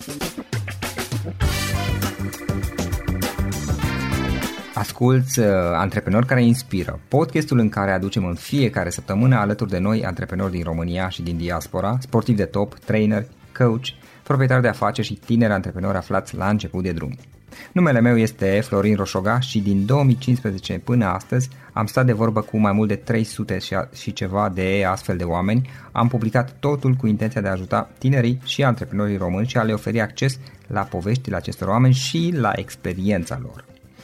Asculți Antreprenori care inspiră, podcastul în care aducem în fiecare săptămână alături de noi antreprenori din România și din diaspora, sportivi de top, trainer, coach, proprietari de afaceri și tineri antreprenori aflați la început de drum. Numele meu este Florin Roșoga și din 2015 până astăzi am stat de vorbă cu mai mult de 300 și ceva de astfel de oameni. Am publicat totul cu intenția de a ajuta tinerii și antreprenorii români și a le oferi acces la poveștile acestor oameni și la experiența lor.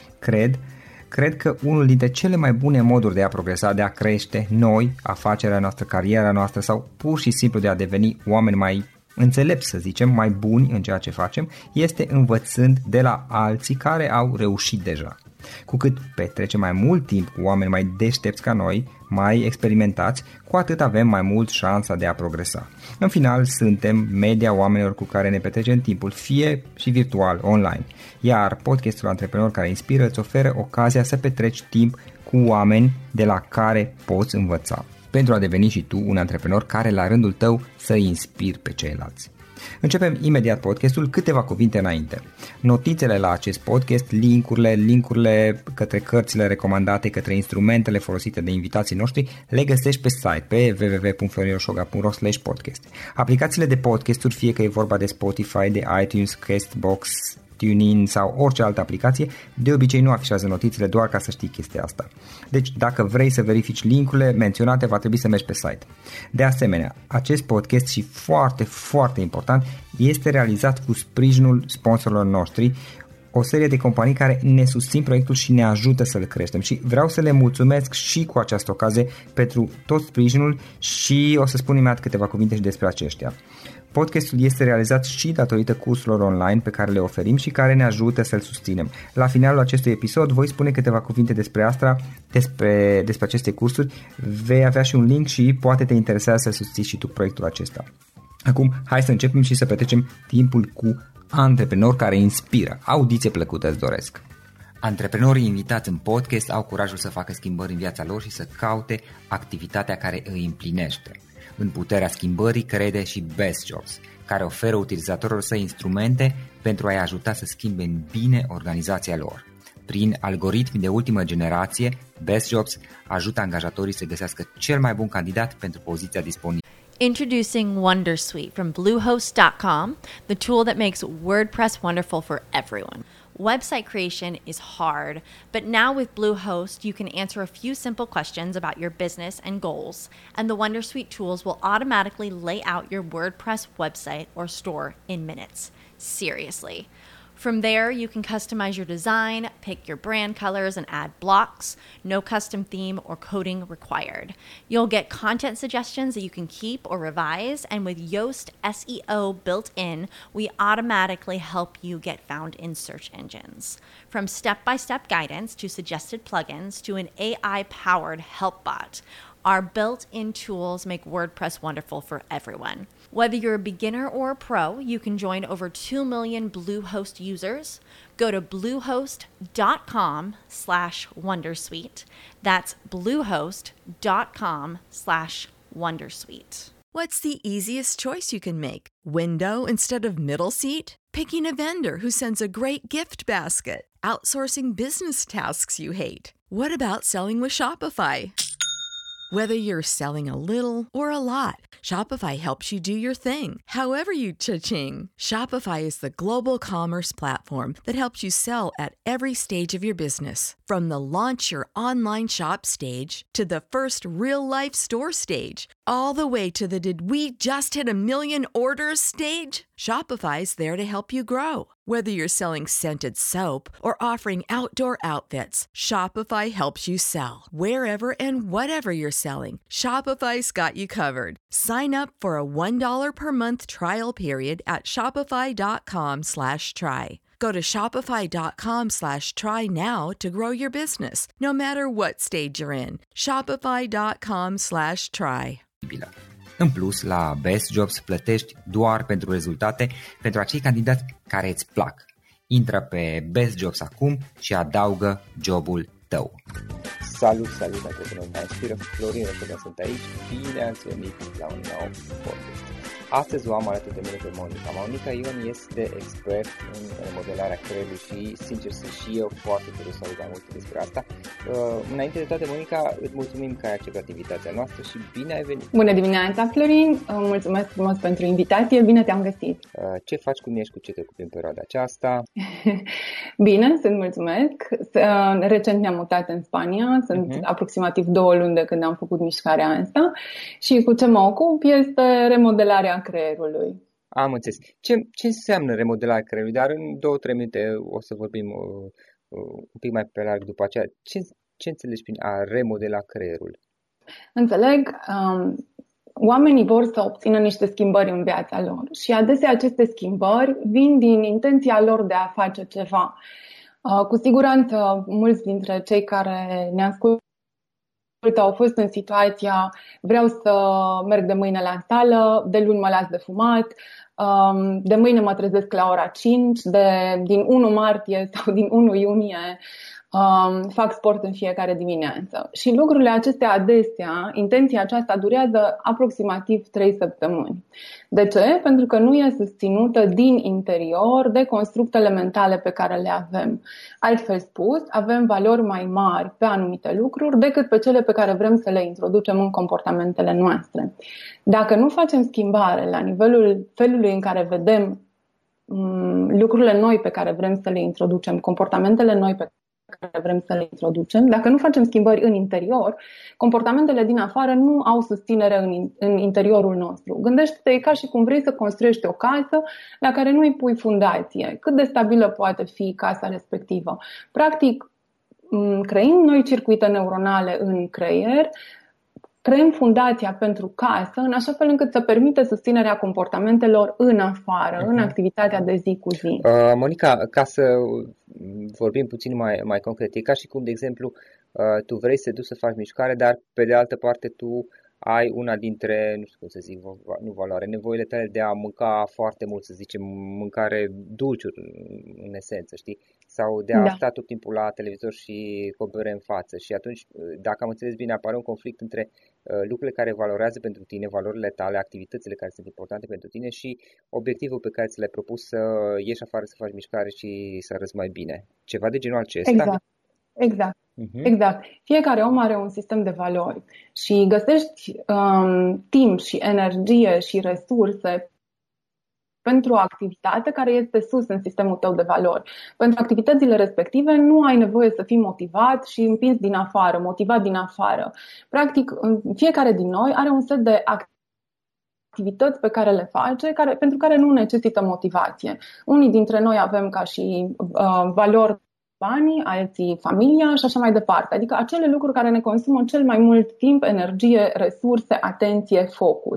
Cred că unul dintre cele mai bune moduri de a progresa, de a crește noi, afacerea noastră, cariera noastră sau pur și simplu de a deveni oameni mai înțelepți, să zicem, mai buni în ceea ce facem, este învățând de la alții care au reușit deja. Cu cât petrecem mai mult timp cu oameni mai deștepți ca noi, mai experimentați, cu atât avem mai mult șansa de a progresa. În final, suntem media oamenilor cu care ne petrecem timpul, fie și virtual, online. Iar podcastul Antreprenori care inspiră îți oferă ocazia să petreci timp cu oameni de la care poți învăța, pentru a deveni și tu un antreprenor care la rândul tău să inspiri pe ceilalți. Începem imediat podcastul, câteva cuvinte înainte. Notițele la acest podcast, linkurile către cărțile recomandate, către instrumentele folosite de invitații noștri, le găsești pe site pe www.florinrosoga.ro/podcast. Aplicațiile de podcasturi, fie că e vorba de Spotify, de iTunes, Castbox, TuneIn sau orice altă aplicație, de obicei nu afișează notițele, doar ca să știi chestia asta. Deci dacă vrei să verifici linkurile menționate, va trebui să mergi pe site. De asemenea, acest podcast și foarte, foarte important, este realizat cu sprijinul sponsorilor noștri, o serie de companii care ne susțin proiectul și ne ajută să-l creștem și vreau să le mulțumesc și cu această ocazie pentru tot sprijinul și o să spun imediat câteva cuvinte și despre aceștia. Podcastul este realizat și datorită cursurilor online pe care le oferim și care ne ajută să-l susținem. La finalul acestui episod voi spune câteva cuvinte despre asta, despre aceste cursuri, vei avea și un link și poate te interesează să susții și tu proiectul acesta. Acum, hai să începem și să petrecem timpul cu antreprenori care inspiră. Audiție plăcută îți doresc! Antreprenorii invitați în podcast au curajul să facă schimbări în viața lor și să caute activitatea care îi împlinește. În puterea schimbării crede și Best Jobs, care oferă utilizatorilor săi instrumente pentru a-i ajuta să schimbe în bine organizația lor. Prin algoritmi de ultimă generație, Best Jobs ajută angajatorii să găsească cel mai bun candidat pentru poziția disponibilă. Introducing Wondersuite from Bluehost.com, the tool that makes WordPress wonderful for everyone. Website creation is hard, but now with Bluehost, you can answer a few simple questions about your business and goals, and the Wondersuite tools will automatically lay out your WordPress website or store in minutes. Seriously. From there, you can customize your design, pick your brand colors, and add blocks. No custom theme or coding required. You'll get content suggestions that you can keep or revise, and with Yoast SEO built in, we automatically help you get found in search engines. From step-by-step guidance to suggested plugins to an AI-powered help bot, our built-in tools make WordPress wonderful for everyone. Whether you're a beginner or a pro, you can join over 2 million Bluehost users. Go to bluehost.com/wondersuite. That's bluehost.com/wondersuite. What's the easiest choice you can make? Window instead of middle seat? Picking a vendor who sends a great gift basket? Outsourcing business tasks you hate? What about selling with Shopify? Whether you're selling a little or a lot, Shopify helps you do your thing, however you cha-ching. Shopify is the global commerce platform that helps you sell at every stage of your business. From the launch your online shop stage to the first real-life store stage, all the way to the did we just hit a million orders stage? Shopify's there to help you grow. Whether you're selling scented soap or offering outdoor outfits, Shopify helps you sell. Wherever and whatever you're selling, Shopify's got you covered. Sign up for a $1 per month trial period at shopify.com/try. Go to shopify.com/try now to grow your business, no matter what stage you're in. Shopify.com/try. În plus, la Best Jobs plătești doar pentru rezultate pentru acei candidați care îți plac. Intră pe Best Jobs acum și adaugă jobul tău. Salut, antreprenori, mă inspiră Florin Roșoga, sunt aici. Bine ați venit la un nou podcast. Astăzi o am alături de mine pe Monica. Monica Ion este expert în remodelarea creierului și, sincer, sunt și eu foarte curios să aud mai multe despre asta. Înainte de toate, Monica, îți mulțumim că ai acceptat invitația noastră și bine ai venit! Bună dimineața, Florin! Mulțumesc frumos pentru invitație, bine te-am găsit! Ce faci, cum ești, cu ce te ocupi în perioada aceasta? Bine, sunt mulțumesc! Recent ne-am mutat în Spania, sunt aproximativ 2 luni de când am făcut mișcarea asta și cu ce mă ocup este remodelarea creierului. Am înțeles. Ce înseamnă remodelarea creierului? Dar în 2-3 minute o să vorbim un pic mai pe larg după aceea. Ce înțelegi prin a remodela creierul? Înțeleg, oamenii vor să obțină niște schimbări în viața lor și adesea aceste schimbări vin din intenția lor de a face ceva. Cu siguranță, mulți dintre cei care ne ascultă au fost în situația vreau să merg de mâine la sală, de luni mă las de fumat, de mâine mă trezesc la ora 5, din 1 martie sau din 1 iunie fac sport în fiecare dimineață. Și lucrurile acestea adesea, intenția aceasta durează aproximativ 3 săptămâni. De ce? Pentru că nu e susținută din interior de constructele mentale pe care le avem. Altfel spus, avem valori mai mari pe anumite lucruri decât pe cele pe care vrem să le introducem în comportamentele noastre. Dacă nu facem schimbare la nivelul felului în care vedem lucrurile noi pe care vrem să le introducem, comportamentele noi pe care vrem să le introducem, dacă nu facem schimbări în interior, comportamentele din afară nu au susținere în interiorul nostru. Gândește-te, e ca și cum vrei să construiești o casă la care nu îi pui fundație. Cât de stabilă poate fi casa respectivă? Practic, creând noi circuite neuronale în creier, creăm fundația pentru casă în așa fel încât să permită susținerea comportamentelor în afară, în activitatea de zi cu zi. Monica, ca să vorbim puțin mai concret, e ca și cum, de exemplu, tu vrei să te duci să faci mișcare, dar pe de altă parte tu ai una dintre, nu știu cum să zic, nevoile tale de a mânca foarte mult, să zicem, mâncare dulciuri în esență, știi? Sau de a sta tot timpul la televizor și cu o bere în față. Și atunci, dacă am înțeles bine, apare un conflict între lucrurile care valorează pentru tine, valorile tale, activitățile care sunt importante pentru tine și obiectivul pe care ți l-ai propus să ieși afară, să faci mișcare și să arăți mai bine. Ceva de genul acesta? Exact. Exact. Fiecare om are un sistem de valori și găsești timp și energie și resurse pentru o activitate care este sus în sistemul tău de valori. Pentru activitățile respective nu ai nevoie să fii motivat și împins din afară, motivat din afară. Practic, fiecare din noi are un set de activități pe care le face, pentru care nu necesită motivație. Unii dintre noi avem ca și valori banii, alții familia și așa mai departe. Adică acele lucruri care ne consumă cel mai mult timp, energie, resurse, atenție, focus.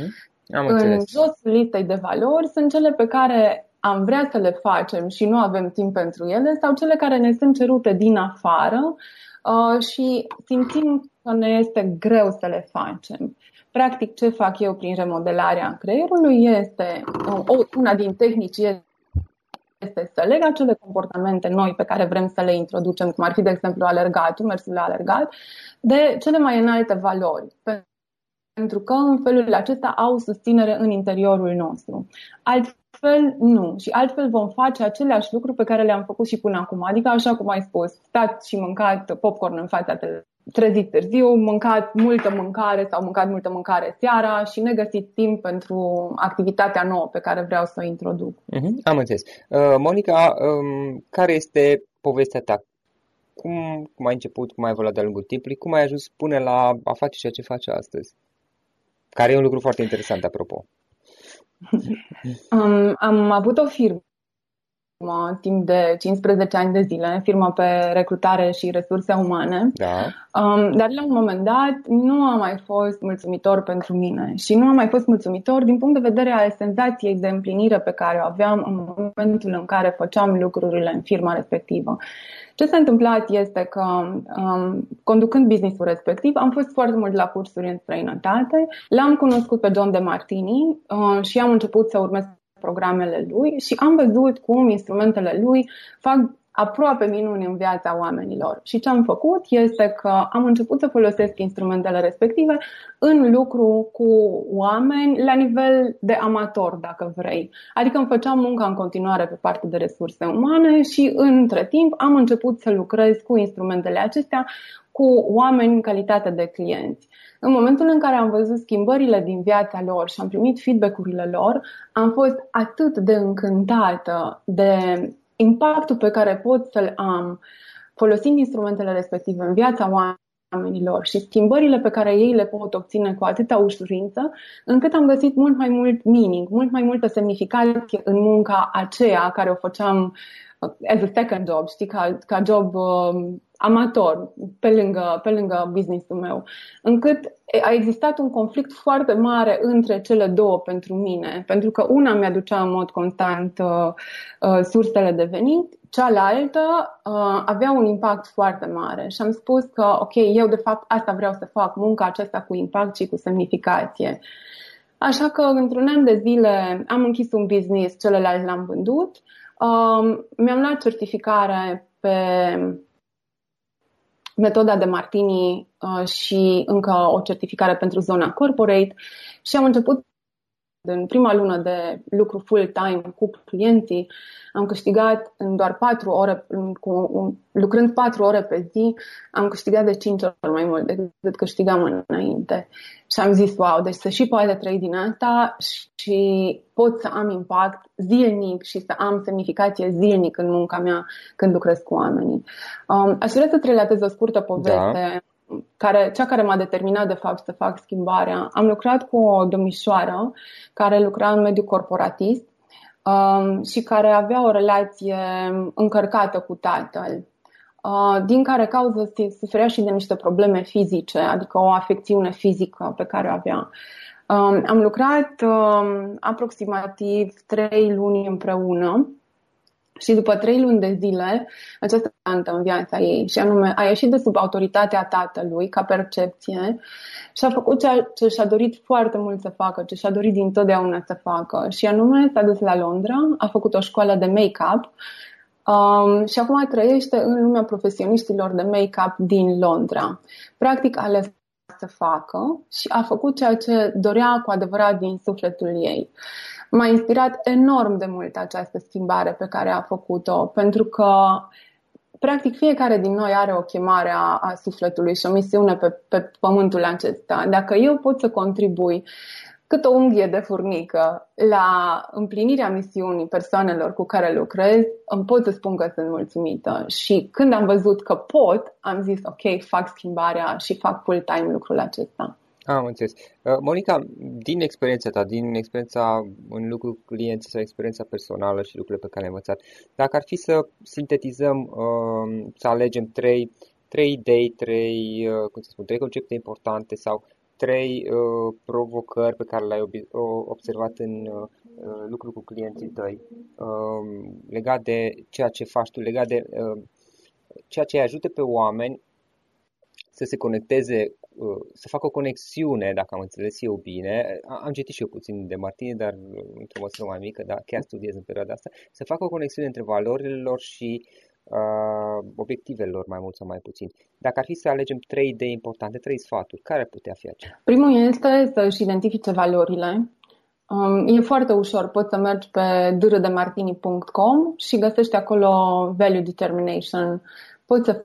În josul listei de valori sunt cele pe care am vrea să le facem și nu avem timp pentru ele sau cele care ne sunt cerute din afară și simțim că ne este greu să le facem. Practic, ce fac eu prin remodelarea creierului este, una din tehnici este să leg acele comportamente noi pe care vrem să le introducem, cum ar fi, de exemplu, alergatul, mersul la alergat, de cele mai înalte valori. Pentru că în felul acesta au susținere în interiorul nostru. Altfel nu. Și altfel vom face aceleași lucruri pe care le-am făcut și până acum. Adică, așa cum ai spus, stat și mâncat popcorn în fața televizorului, trezit târziu, mâncat multă mâncare sau mâncat multă mâncare seara și negăsit timp pentru activitatea nouă pe care vreau să o introduc. Am înțeles. Monica, care este povestea ta? Cum ai început, cum ai evoluat de-a lungul timpului, cum ai ajuns până la a face ceea ce faci astăzi? Care e un lucru foarte interesant, apropo. Am avut o firmă timp de 15 ani de zile, firmă pe recrutare și resurse umane, dar la un moment dat nu a mai fost mulțumitor pentru mine și nu a mai fost mulțumitor din punct de vedere al senzației de împlinire pe care o aveam în momentul în care făceam lucrurile în firma respectivă. Ce s-a întâmplat este că, conducând business-ul respectiv, am fost foarte mult la cursuri în străinătate, l-am cunoscut pe John DeMartini și am început să urmez programele lui și am văzut cum instrumentele lui fac aproape minuni în viața oamenilor. Și ce am făcut este că am început să folosesc instrumentele respective în lucru cu oameni la nivel de amator, dacă vrei. Adică îmi făceam munca în continuare pe partea de resurse umane și între timp am început să lucrez cu instrumentele acestea cu oameni în calitate de clienți. În momentul în care am văzut schimbările din viața lor și am primit feedback-urile lor, am fost atât de încântată de impactul pe care pot să-l am folosind instrumentele respective în viața oamenilor și schimbările pe care ei le pot obține cu atâta ușurință, încât am găsit mult mai mult meaning, mult mai multă semnificație în munca aceea care o făceam as a second job, știi, ca job amator, pe lângă business-ul meu, încât a existat un conflict foarte mare între cele două pentru mine, pentru că una mi-aducea în mod constant sursele de venit, cealaltă avea un impact foarte mare și am spus că, ok, eu de fapt asta vreau să fac, munca aceasta cu impact și cu semnificație. Așa că într-un an de zile am închis un business, celălalt l-am vândut, mi-am luat certificare pe metoda de Martini și încă o certificare pentru zona corporate și am început în prima lună de lucru full-time cu clienții. Am câștigat în doar 4 ore, lucrând 4 ore pe zi, am câștigat de 5 ori mai mult decât câștigam înainte. Și am zis, wow, deci se și poate trăi din asta și pot să am impact zilnic și să am semnificație zilnic în munca mea când lucrez cu oamenii. Aș vrea să-ți relatez o scurtă poveste. Da. Cea care m-a determinat de fapt să fac schimbarea. Am lucrat cu o domnișoară care lucra în mediul corporatist și care avea o relație încărcată cu tatăl, din care cauză suferea și de niște probleme fizice, adică o afecțiune fizică pe care o avea. Am lucrat aproximativ 3 luni împreună. Și după 3 luni de zile, această tantă în viața ei, și anume a ieșit de sub autoritatea tatălui ca percepție și a făcut ceea ce și-a dorit foarte mult să facă, ce și-a dorit dintotdeauna să facă. Și anume s-a dus la Londra, a făcut o școală de make-up și acum trăiește în lumea profesioniștilor de make-up din Londra. Practic a ales să facă și a făcut ceea ce dorea cu adevărat din sufletul ei. M-a inspirat enorm de mult această schimbare pe care a făcut-o, pentru că practic fiecare din noi are o chemare a sufletului și o misiune pe pământul acesta. Dacă eu pot să contribui cât o unghie de furnică la împlinirea misiunii persoanelor cu care lucrez, îmi pot să spun că sunt mulțumită. Și când am văzut că pot, am zis ok, fac schimbarea și fac full-time lucrul acesta. Am înțeles. Monica, din experiența ta, din experiența în lucru cu clienți sau experiența personală și lucrurile pe care le-ai învățat, dacă ar fi să sintetizăm, să alegem trei idei, trei concepte importante sau 3 provocări pe care le-ai observat în lucru cu clienții tăi, legat de ceea ce faci tu, legat de ceea ce îi ajută pe oameni să se conecteze, să facă o conexiune, dacă am înțeles eu bine, am citit și eu puțin de Martini, dar într-o măsură mai mică, dar chiar studiez în perioada asta, să facă o conexiune între valorile lor și obiectivele lor, mai mult sau mai puțin. Dacă ar fi să alegem 3 idei importante, 3 sfaturi, care ar putea fi acelea? Primul este să-și identifice valorile. E foarte ușor, poți să mergi pe drdemartini.com și găsești acolo value determination. Poți să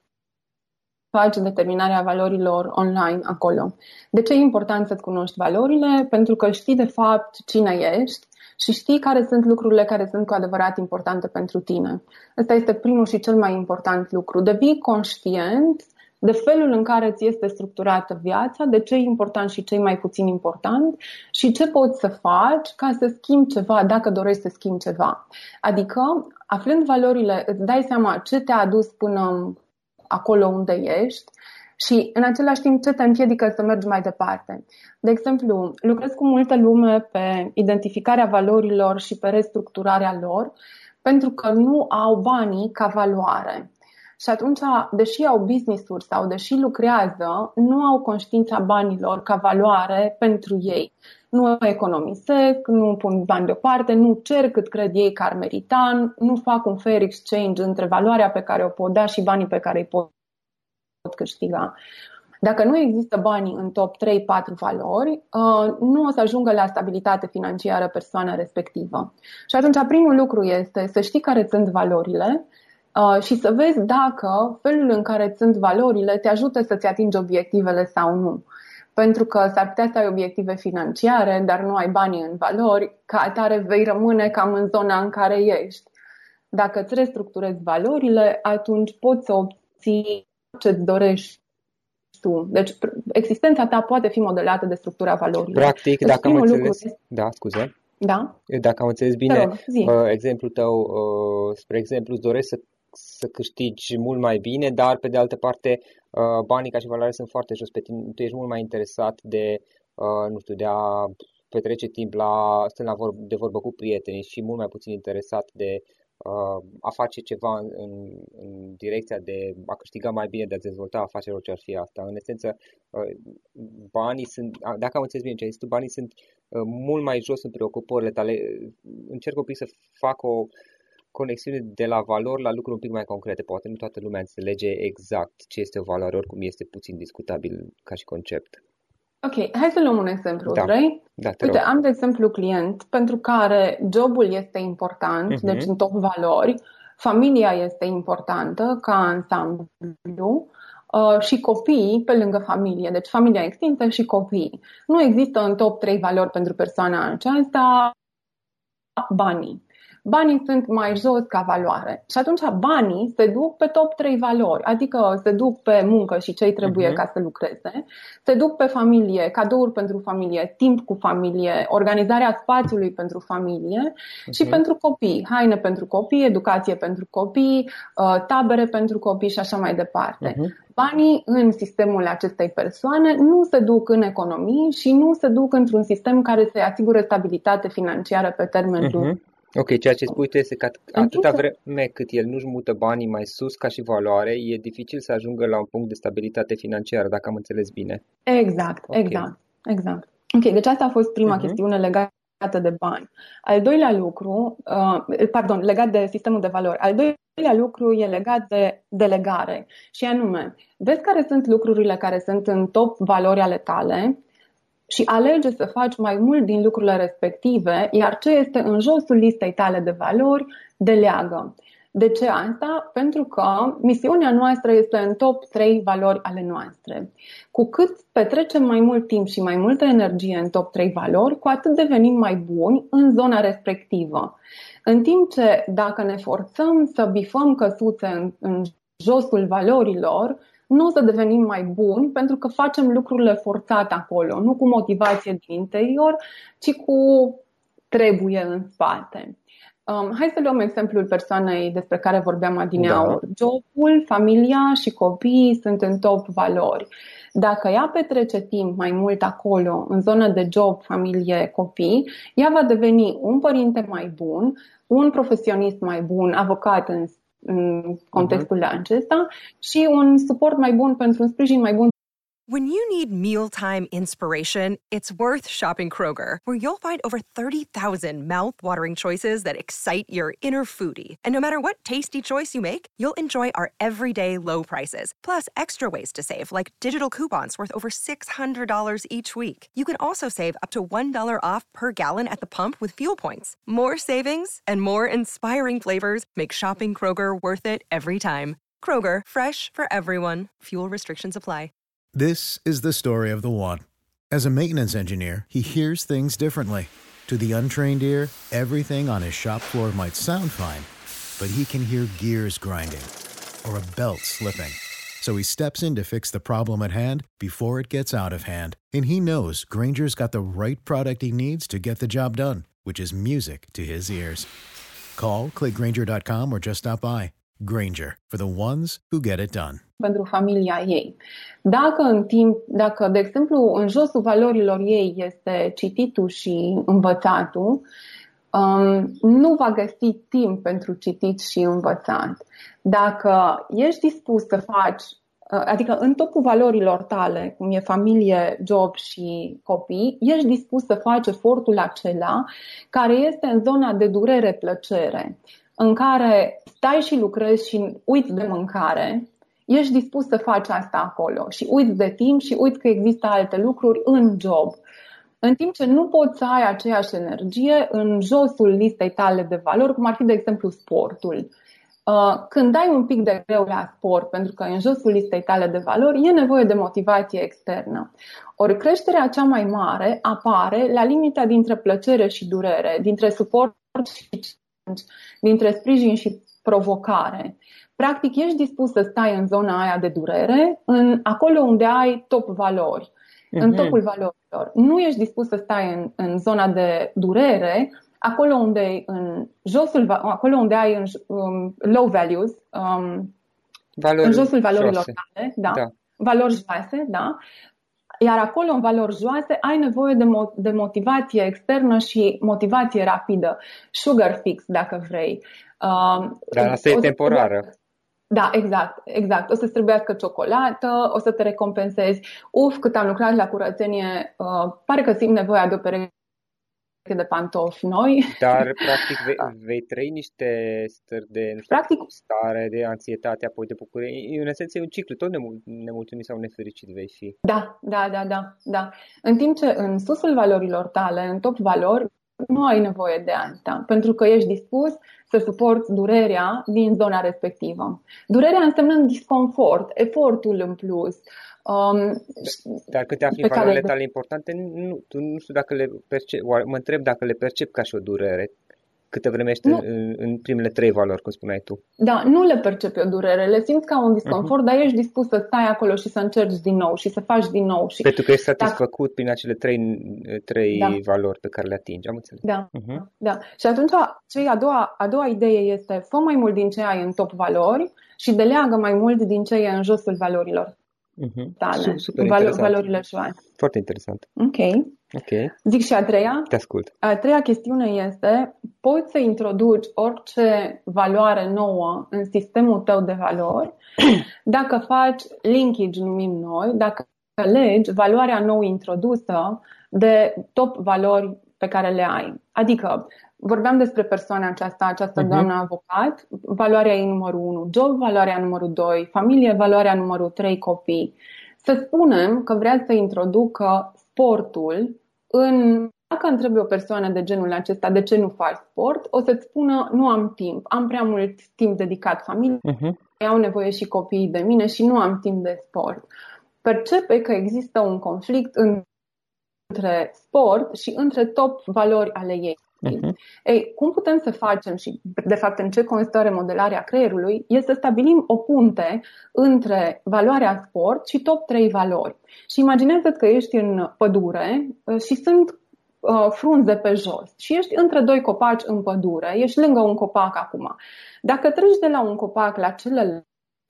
faci determinarea valorilor online acolo. De ce e important să-ți cunoști valorile? Pentru că știi de fapt cine ești și știi care sunt lucrurile care sunt cu adevărat importante pentru tine. Ăsta este primul și cel mai important lucru. Devii conștient de felul în care ți este structurată viața, de ce e important și ce e mai puțin important și ce poți să faci ca să schimbi ceva, dacă dorești să schimbi ceva. Adică, aflând valorile, îți dai seama ce te-a adus până acolo unde ești și în același timp ce te împiedică să mergi mai departe. De exemplu, lucrez cu multă lume pe identificarea valorilor și pe restructurarea lor pentru că nu au banii ca valoare. Și atunci, deși au business-uri sau deși lucrează, nu au conștiința banilor ca valoare pentru ei. nu economisesc, nu pun bani deoparte, nu cer cât cred ei că ar merita, nu fac un fair exchange între valoarea pe care o pot da și banii pe care îi pot câștiga. Dacă nu există banii în top 3-4 valori, nu o să ajungă la stabilitate financiară persoana respectivă. Și atunci primul lucru este să știi care sunt valorile și să vezi dacă felul în care sunt valorile te ajută să-ți atingi obiectivele sau nu. Pentru că s-ar putea să ai obiective financiare, dar nu ai banii în valori, ca atare vei rămâne cam în zona în care ești. Dacă îți restructurezi valorile, atunci poți să obții ce-ți dorești tu. Deci existența ta poate fi modelată de structura valorilor. Practic, deci, dacă am înțeles... Da, scuze. Da? Dacă am înțeles bine, exemplul tău, spre exemplu, îți dorești să câștigi mult mai bine, dar pe de altă parte banii ca și valoare sunt foarte jos pe tine. Tu ești mult mai interesat de, nu știu, de a petrece timp de vorbă cu prietenii și mult mai puțin interesat de a face ceva în direcția de a câștiga mai bine, de a dezvolta afacerea, orice ar fi asta. În esență, banii sunt, dacă am înțeles bine ce ai zis tu, banii sunt mult mai jos în preocupările tale. Încerc un pic să fac o conexiune de la valori la lucruri un pic mai concrete. Poate nu toată lumea înțelege exact ce este o valoare, oricum este puțin discutabil ca și concept. Ok, hai să luăm un exemplu, da. Vrei? Da, uite, am de exemplu client pentru care jobul este important, deci în top valori, familia este importantă ca ansamblu și copiii pe lângă familie, deci familia extinsă și copiii. Nu există în top 3 valori pentru persoana aceasta banii. Banii sunt mai jos ca valoare. Și atunci banii se duc pe top 3 valori, adică se duc pe muncă și ce-i trebuie ca să lucreze, se duc pe familie, cadouri pentru familie, timp cu familie, organizarea spațiului pentru familie și pentru copii, haine pentru copii, educație pentru copii, tabere pentru copii și așa mai departe. Banii în sistemul acestei persoane nu se duc în economii și nu se duc într-un sistem care să-i asigure stabilitate financiară pe termen lung. Ok, ceea ce spui tu este că atâta vreme cât el nu-și mută banii mai sus ca și valoare, e dificil să ajungă la un punct de stabilitate financiară, dacă am înțeles bine. Exact. Ok, deci asta a fost prima chestiune legată de bani. Al doilea lucru, legat de sistemul de valori. Al doilea lucru e legat de delegare și anume, vezi care sunt lucrurile care sunt în top valori ale tale și alege să faci mai mult din lucrurile respective, iar ce este în josul listei tale de valori, deleagă. De ce asta? Pentru că misiunea noastră este în top 3 valori ale noastre. Cu cât petrecem mai mult timp și mai multă energie în top 3 valori, cu atât devenim mai buni în zona respectivă. În timp ce dacă ne forțăm să bifăm căsuțe în josul valorilor, nu o să devenim mai buni pentru că facem lucrurile forțate acolo, nu cu motivație din interior, ci cu trebuie în spate. Hai să luăm exemplul persoanei despre care vorbeam adineauri. Jobul, familia și copiii sunt în top valori. Dacă ea petrece timp mai mult acolo, în zonă de job, familie, copii, ea va deveni un părinte mai bun, un profesionist mai bun, avocat în contextul acesta și un suport mai bun pentru un sprijin mai bun. When you need mealtime inspiration, it's worth shopping Kroger, where you'll find over 30,000 mouth-watering choices that excite your inner foodie. And no matter what tasty choice you make, you'll enjoy our everyday low prices, plus extra ways to save, like digital coupons worth over $600 each week. You can also save up to $1 off per gallon at the pump with fuel points. More savings and more inspiring flavors make shopping Kroger worth it every time. Kroger, fresh for everyone. Fuel restrictions apply. This is the story of the one. As a maintenance engineer, he hears things differently. To the untrained ear, everything on his shop floor might sound fine, but he can hear gears grinding or a belt slipping. So he steps in to fix the problem at hand before it gets out of hand. And he knows Grainger's got the right product he needs to get the job done, which is music to his ears. Call, click Grainger.com or just stop by. Grainger, for the ones who get it done. Pentru familia ei. Dacă, de exemplu, în josul valorilor ei este cititul și învățatul, nu va găsi timp pentru citit și învățat. Dacă ești dispus să faci adică în topul valorilor tale, cum e familie, job și copii, ești dispus să faci efortul acela care este în zona de durere-plăcere, în care stai și lucrezi și uiți de mâncare, ești dispus să faci asta acolo și uiți de timp și uiți că există alte lucruri în job. În timp ce nu poți să ai aceeași energie în josul listei tale de valori, cum ar fi, de exemplu, sportul. Când ai un pic de greu la sport, pentru că în josul listei tale de valori, e nevoie de motivație externă. Ori creșterea cea mai mare apare la limita dintre plăcere și durere, dintre suport și challenge, dintre sprijin și provocare. Practic, ești dispus să stai în zona aia de durere, acolo unde ai top valori, în topul valorilor. Nu ești dispus să stai în zona de durere, acolo unde acolo unde ai low values, în josul valorilor tale, da. Valori joase, da. Iar acolo, în valori joase, ai nevoie de motivație externă și motivație rapidă. Sugar fix, dacă vrei. Dar asta e temporară. Da, exact. O să-ți trebuiască ciocolată, o să te recompensezi. Cât am lucrat la curățenie, pare că simt nevoia de o pereche de pantofi noi. Dar, practic, vei trăi niște stări de stare, de anxietate, apoi de bucurie. În esență, e un ciclu, tot nemulțumit sau nefericit vei fi. Da. În timp ce în susul valorilor tale, în top valori, nu ai nevoie de asta, pentru că ești dispus să suporți durerea din zona respectivă. Durerea însemnând disconfort, efortul în plus. Dar când te afli în valorile tale importante, nu știu dacă le percep, mă întreb dacă le percep ca și o durere, câtă vreme ești în primele 3 valori, cum spuneai tu. Da, nu le percepi o durere, le simți ca un disconfort, dar ești dispus să stai acolo și să încerci din nou și să faci din nou. Pentru că ești satisfăcut prin acele 3 valori pe care le atingi, am înțeles. Da. Și atunci, a doua idee este: fă mai mult din ce ai în top valori și deleagă mai mult din ce e în josul valorilor tale, valorile joase. Foarte interesant. Ok. Zic și a treia? Te ascult. A treia chestiune este: poți să introduci orice valoare nouă în sistemul tău de valori dacă faci linkage, numim noi, dacă legi valoarea nou introdusă de top valori pe care le ai. Adică, vorbeam despre persoana aceasta doamnă avocat, valoarea ei numărul 1, job, valoarea numărul 2, familie, valoarea numărul 3, copii. Să spunem că vrea să introducă sportul dacă întrebi o persoană de genul acesta de ce nu faci sport, o să-ți spună: nu am timp, am prea mult timp dedicat familiei, au nevoie și copiii de mine și nu am timp de sport. Percepe că există un conflict între sport și între top valori ale ei. Ei, cum putem să facem și, de fapt, în ce constă remodelarea creierului, este să stabilim o punte între valoarea sport și top 3 valori. Și imaginează-ți că ești în pădure și sunt frunze pe jos și ești între 2 copaci în pădure, ești lângă un copac acum. Dacă treci de la un copac la celălalt,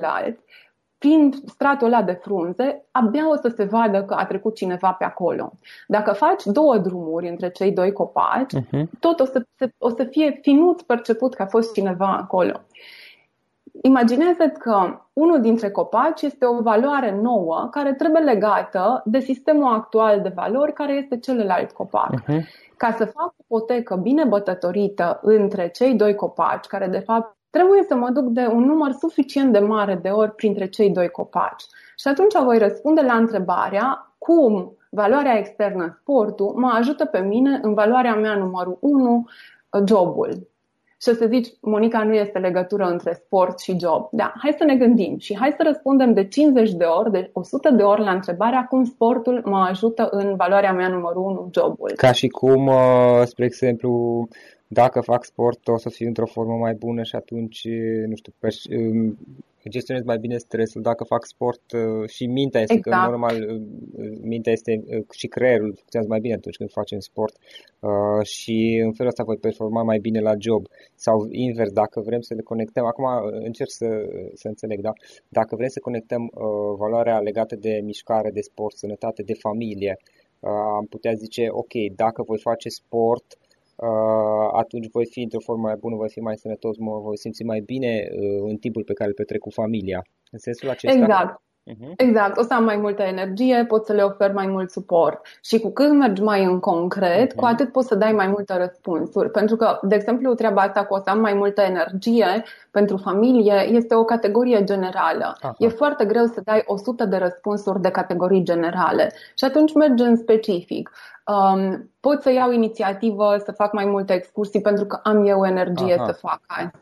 prin stratul ăla de frunze, abia o să se vadă că a trecut cineva pe acolo. Dacă faci 2 drumuri între cei 2 copaci, tot o să fie finut perceput că a fost cineva acolo. Imaginează-ți că unul dintre copaci este o valoare nouă care trebuie legată de sistemul actual de valori care este celălalt copac. Ca să fac o potecă bine bătătorită între cei 2 copaci, care de fapt trebuie să mă duc de un număr suficient de mare de ori printre cei 2 copaci. Și atunci voi răspunde la întrebarea: cum valoarea externă, sportul, mă ajută pe mine în valoarea mea numărul 1, jobul. Și o să zici: Monica, nu este legătură între sport și job. Da, hai să ne gândim și hai să răspundem de 50 de ori, de 100 de ori la întrebarea: cum sportul mă ajută în valoarea mea numărul 1, jobul. Ca și cum, spre exemplu, dacă fac sport o să fiu într-o formă mai bună și atunci, nu știu, gestionez mai bine stresul. Dacă fac sport și mintea este, că normal mintea este și creierul funcționează mai bine atunci când facem sport și în felul ăsta voi performa mai bine la job. Sau invers, dacă vrem să le conectăm, acum încerc să înțeleg, da? Dacă vrem să conectăm valoarea legată de mișcare, de sport, sănătate, de familie, am putea zice: ok, dacă voi face sport, atunci voi fi într-o formă mai bună, voi fi mai sănătos, mă voi simți mai bine în timpul pe care îl petrec cu familia. În sensul acesta? Exact, o să am mai multă energie, pot să le ofer mai mult suport. Și cu cât mergi mai în concret, cu atât poți să dai mai multe răspunsuri. Pentru că, de exemplu, treaba asta cu o să am mai multă energie pentru familie este o categorie generală. Aha. E foarte greu să dai 100 de răspunsuri de categorii generale. Și atunci mergi în specific. Pot să iau inițiativă să fac mai multe excursii pentru că am eu energie să fac asta.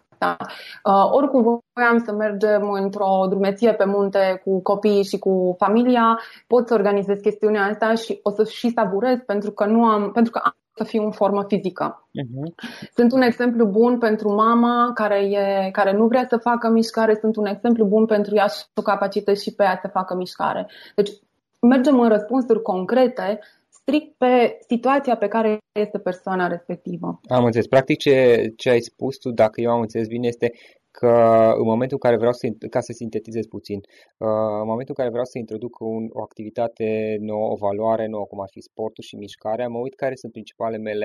Oricum voiam să mergem într-o drumeție pe munte cu copiii și cu familia, pot să organizez chestiunea asta și o să și savurez pentru că am să fiu în formă fizică. Sunt un exemplu bun pentru mama care nu vrea să facă mișcare, sunt un exemplu bun pentru ea și o capacități și pe ea să facă mișcare. Deci mergem în răspunsuri concrete strict pe situația pe care este persoana respectivă. Am înțeles. Practic ce ai spus tu, dacă eu am înțeles bine, este că în momentul în care vreau ca să sintetizez puțin, în momentul în care vreau să introduc o activitate nouă, o valoare nouă, cum ar fi sportul și mișcarea, mă uit care sunt principalele mele,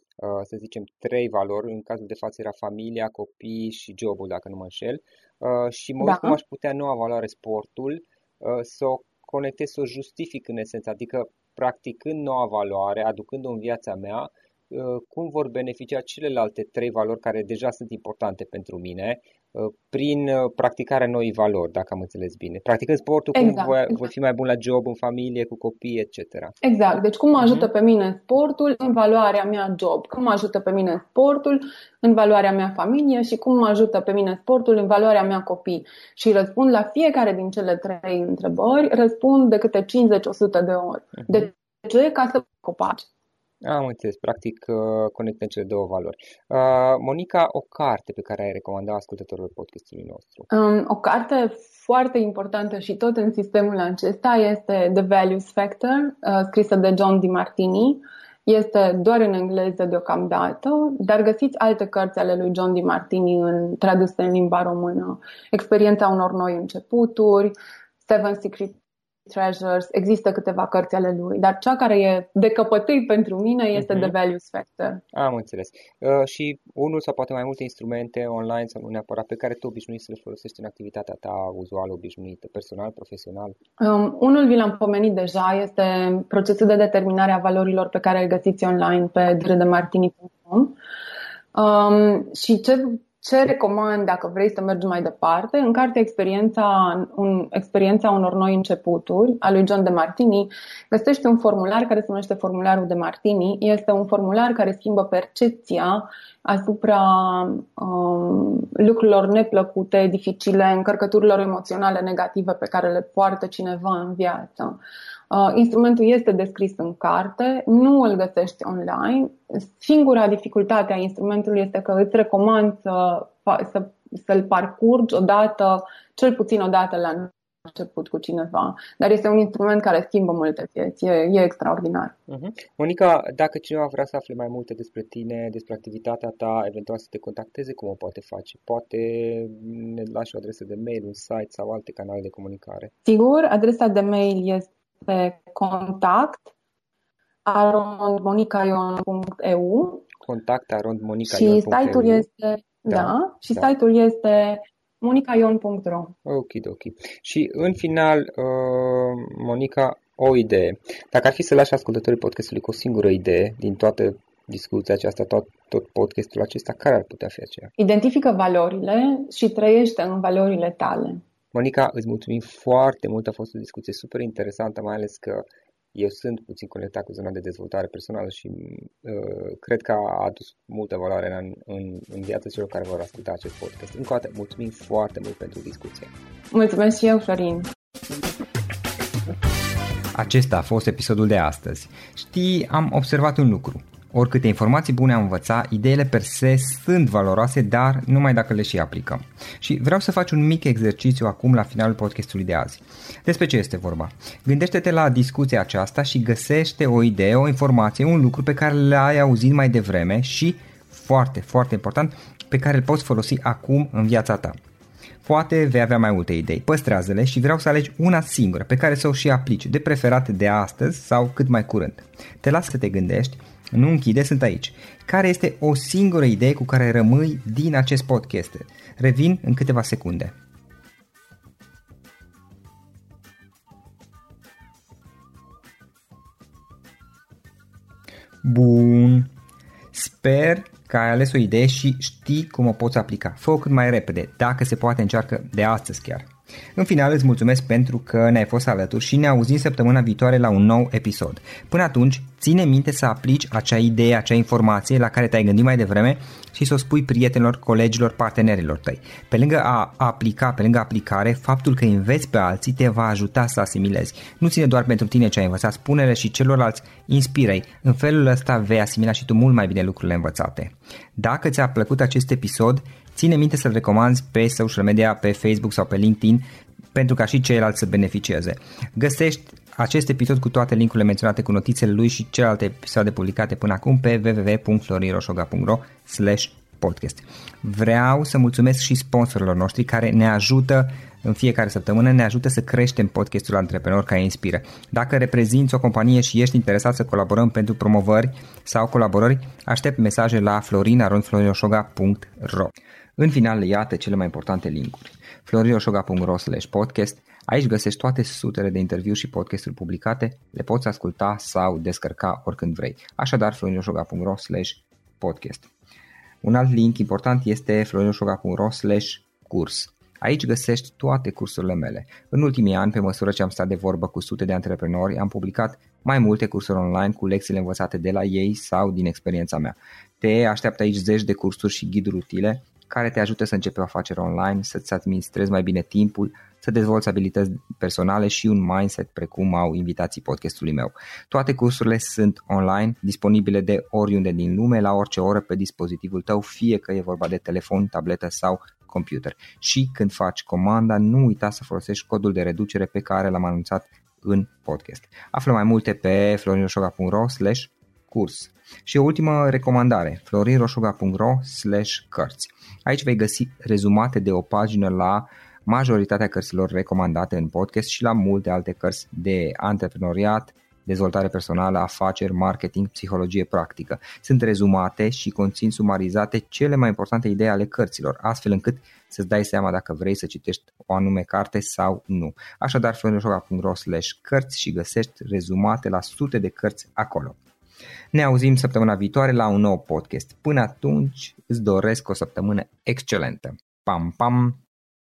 să zicem, 3 valori. În cazul de față era familia, copii și jobul, dacă nu mă înșel. Și mă uit cum aș putea noua valoare, sportul, să o conectez, să o justific în esență, adică practicând noua valoare, aducând-o în viața mea, cum vor beneficia celelalte 3 valori care deja sunt importante pentru mine prin practicarea noii valori, dacă am înțeles bine. Practicând sportul, exact, cum voi fi mai bun la job, în familie, cu copii, etc. Exact. Deci cum mă ajută pe mine sportul în valoarea mea job, cum mă ajută pe mine sportul în valoarea mea familie și cum mă ajută pe mine sportul în valoarea mea copii. Și răspund la fiecare din cele 3 întrebări, răspund de câte 50-100 de ori. De ce? Ca să copaci. Am înțeles, practic conectăm cele 2 valori. Monica, o carte pe care ai recomandat ascultătorilor podcastului nostru? O carte foarte importantă și tot în sistemul acesta este The Values Factor, scrisă de John DeMartini. Este doar în engleză deocamdată, dar găsiți alte cărți ale lui John DeMartini traduse în limba română. Experiența unor noi începuturi, 7 Secret Treasures, există câteva cărți ale lui, dar cea care e de căpătâi pentru mine este The Values Factor. Am înțeles. Și unul sau poate mai multe instrumente online sau nu neapărat pe care tu obișnuiți să le folosești în activitatea ta uzuală, obișnuită, personal, profesional? Unul vi l-am pomenit deja, este procesul de determinare a valorilor pe care îl găsiți online pe dredemartini.com. Și ce recomand dacă vrei să mergi mai departe? În cartea Experiența unor noi începuturi a lui John DeMartini găsești un formular care se numește formularul DeMartini. Este un formular care schimbă percepția asupra lucrurilor neplăcute, dificile, încărcăturilor emoționale negative pe care le poartă cineva în viață. Instrumentul este descris în carte, nu îl găsești online. Singura dificultate a instrumentului este că îți recomand să-l parcurgi cel puțin o dată la început cu cineva. Dar este un instrument care schimbă multe vieți, e extraordinar. Monica, dacă cineva vrea să afle mai multe despre tine, despre activitatea ta, eventual să te contacteze, cum o poate face? Poate ne lași o adresă de mail, un site sau alte canale de comunicare? Sigur, adresa de mail este contact@monicaion.eu. Contact@monicaion.eu. Și site-ul este site-ul este monicaion.ro. Ok. Și în final, Monica, o idee. Dacă ar fi să lași ascultătorii podcastului cu o singură idee din toată discuția aceasta, tot podcastul acesta, care ar putea fi aceea? Identifică valorile și trăiește în valorile tale. Monica, îți mulțumim foarte mult, a fost o discuție super interesantă, mai ales că eu sunt puțin conectat cu zona de dezvoltare personală și cred că a adus multă valoare în viața celor care vor asculta acest podcast. Încă o dată, mulțumim foarte mult pentru discuție. Mulțumesc și eu, Florin. Acesta a fost episodul de astăzi. Știi, am observat un lucru. Oricâte informații bune am învățat, ideile per se sunt valoroase, dar numai dacă le și aplicăm. Și vreau să faci un mic exercițiu acum la finalul podcastului de azi. Despre ce este vorba? Gândește-te la discuția aceasta și găsește o idee, o informație, un lucru pe care l-ai auzit mai devreme și, foarte, foarte important, pe care îl poți folosi acum în viața ta. Poate vei avea mai multe idei, păstrează-le și vreau să alegi una singură pe care să o și aplici, de preferat de astăzi sau cât mai curând. Te las să te gândești, nu închide, sunt aici. Care este o singură idee cu care rămâi din acest podcast? Revin în câteva secunde. Bun. Sper că ai ales o idee și știi cum o poți aplica. Fă-o cât mai repede, dacă se poate încearcă de astăzi chiar. În final îți mulțumesc pentru că ne-ai fost alături și ne auzim săptămâna viitoare la un nou episod. Până atunci, ține minte să aplici acea idee, acea informație la care te-ai gândit mai devreme și să o spui prietenilor, colegilor, partenerilor tăi. Pe lângă a aplica, pe lângă aplicare, faptul că înveți pe alții te va ajuta să asimilezi. Nu ține doar pentru tine ce ai învățat, spune-le și celorlalți, inspiră-i. În felul ăsta vei asimila și tu mult mai bine lucrurile învățate. Dacă ți-a plăcut acest episod, ține minte să-l recomanzi pe social media, pe Facebook sau pe LinkedIn, pentru ca și ceilalți să beneficieze. Găsești acest episod cu toate linkurile menționate cu notițele lui și celelalte episoade publicate până acum pe www.florinrosoga.ro/podcast. Vreau să mulțumesc și sponsorilor noștri care ne ajută în fiecare săptămână, ne ajută să creștem podcastul Antreprenor care inspiră. Dacă reprezinți o companie și ești interesat să colaborăm pentru promovări sau colaborări, aștept mesaje la florin@florinrosoga.ro. În final, iată cele mai importante linkuri. florinrosoga.ro/podcast. Aici găsești toate sutele de interviuri și podcasturi publicate, le poți asculta sau descărca oricând vrei. Așadar, florinrosoga.ro/podcast. Un alt link important este florinrosoga.ro/curs. Aici găsești toate cursurile mele. În ultimii ani, pe măsură ce am stat de vorbă cu sute de antreprenori, am publicat mai multe cursuri online cu lecțiile învățate de la ei sau din experiența mea. Te așteaptă aici zeci de cursuri și ghiduri utile care te ajută să începi o afacere online, să-ți administrezi mai bine timpul, să dezvolți abilități personale și un mindset precum au invitații podcastului meu. Toate cursurile sunt online, disponibile de oriunde din lume, la orice oră pe dispozitivul tău, fie că e vorba de telefon, tabletă sau computer. Și când faci comanda, nu uita să folosești codul de reducere pe care l-am anunțat în podcast. Află mai multe pe florinrosoga.ro/curs. Și o ultimă recomandare, florinrosoga.ro/cărți. Aici vei găsi rezumate de o pagină la majoritatea cărților recomandate în podcast și la multe alte cărți de antreprenoriat, dezvoltare personală, afaceri, marketing, psihologie practică. Sunt rezumate și conțin sumarizate cele mai importante idei ale cărților, astfel încât să-ți dai seama dacă vrei să citești o anume carte sau nu. Așadar, florinrosoga.ro/cărți și găsești rezumate la sute de cărți acolo. Ne auzim săptămâna viitoare la un nou podcast. Până atunci, îți doresc o săptămână excelentă. Pam, pam!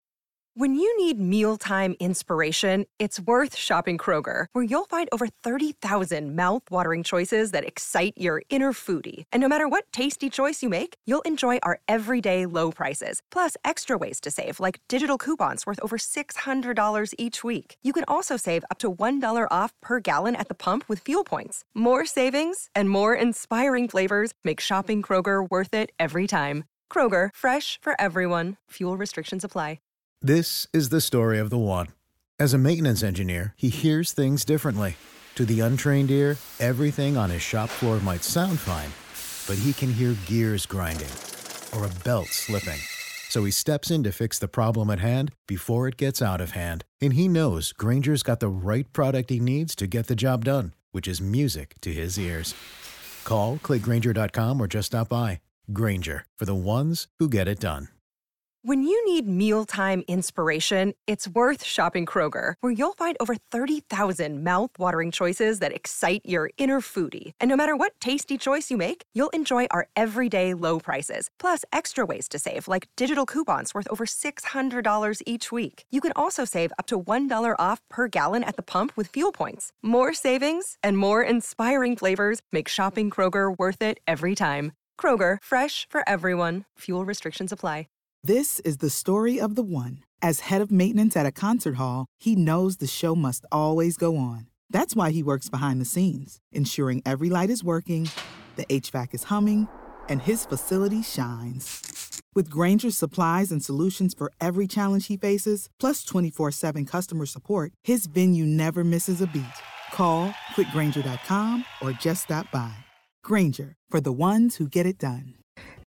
When you need mealtime inspiration, it's worth shopping Kroger, where you'll find over 30,000 mouth-watering choices that excite your inner foodie. And no matter what tasty choice you make, you'll enjoy our everyday low prices, plus extra ways to save, like digital coupons worth over $600 each week. You can also save up to $1 off per gallon at the pump with fuel points. More savings and more inspiring flavors make shopping Kroger worth it every time. Kroger, fresh for everyone. Fuel restrictions apply. This is the story of the one. As a maintenance engineer, he hears things differently. To the untrained ear, everything on his shop floor might sound fine, but he can hear gears grinding or a belt slipping. So he steps in to fix the problem at hand before it gets out of hand. And he knows Grainger's got the right product he needs to get the job done, which is music to his ears. Call, click Grainger.com or just stop by. Grainger, for the ones who get it done. When you need mealtime inspiration, it's worth shopping Kroger, where you'll find over 30,000 mouth-watering choices that excite your inner foodie. And no matter what tasty choice you make, you'll enjoy our everyday low prices, plus extra ways to save, like digital coupons worth over $600 each week. You can also save up to $1 off per gallon at the pump with fuel points. More savings and more inspiring flavors make shopping Kroger worth it every time. Kroger, fresh for everyone. Fuel restrictions apply. This is the story of the one. As head of maintenance at a concert hall, he knows the show must always go on. That's why he works behind the scenes, ensuring every light is working, the HVAC is humming, and his facility shines. With Grainger's supplies and solutions for every challenge he faces, plus 24/7 customer support, his venue never misses a beat. Call, click Grainger.com, or just stop by. Grainger, for the ones who get it done.